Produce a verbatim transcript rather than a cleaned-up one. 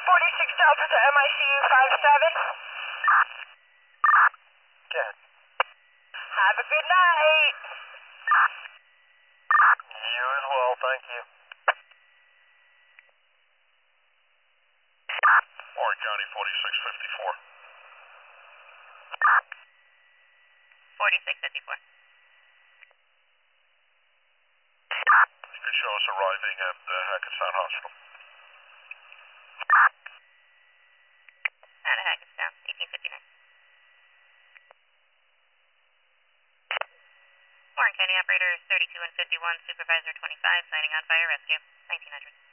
forty-six Delta to M I C U five seven. Good. Have a good night. You as well, thank you. Warren County forty-six fifty-four. forty-six fifty-four. You can show us arriving at uh, Hackettstown Hospital. Out of Hackettstown, eighteen fifty-nine. Warren County Operator thirty-two and fifty-one, Supervisor twenty-five, signing on fire rescue, nineteen hundred.